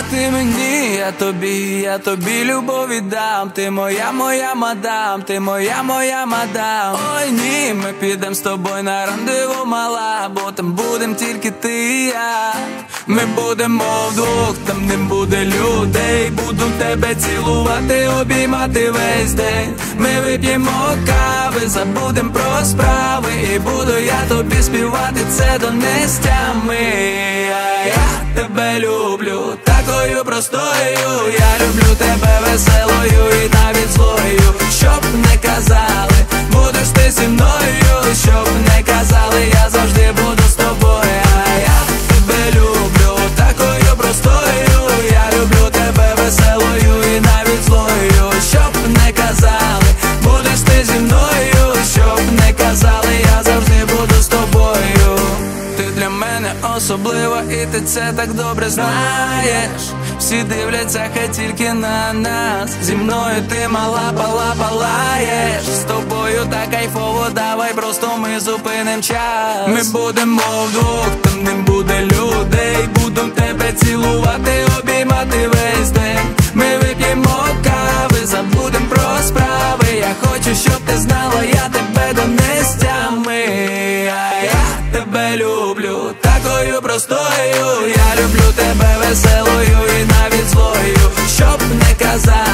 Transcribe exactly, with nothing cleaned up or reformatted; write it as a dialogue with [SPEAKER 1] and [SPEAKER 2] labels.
[SPEAKER 1] ти мені, я тобі, я тобі любов віддам. Ти моя, моя мадам, ти моя, моя мадам. Ой ні, ми підем з тобою на рандеву, мала, бо там будем тільки ти і я. Ми будемо вдвох, там не буде людей. Буду тебе цілувати, обіймати весь день. Ми вип'ємо кави, забудем про справи, і буду я тобі співати це до нестями. А я тебе люблю такою простою, я люблю тебе веселою і навіть злою. Щоб не казали, будеш ти зі мною. Щоб не казали, я завжди буду з тобою. А я тебе люблю такою простою, я люблю тебе веселою і навіть злою. Щоб не казали, будеш ти зі мною. Щоб не казали, я завжди буду з тобою. Ти для мене особлива і ти це так добре знаєш. Всі дивляться хай тільки на нас. Зі мною ти мала, пала, палаєш. З тобою так кайфово, давай просто ми зупиним час. Ми будемо вдвох, там не буде людей. Буду тебе цілувати, обіймати весь день. Ми вип'ємо кави, забудем про справи. Я хочу, щоб ти знала, я тебе до нестями. А я тебе люблю такою простою, я люблю тебе веселою і навіть злою. Щоб не казати,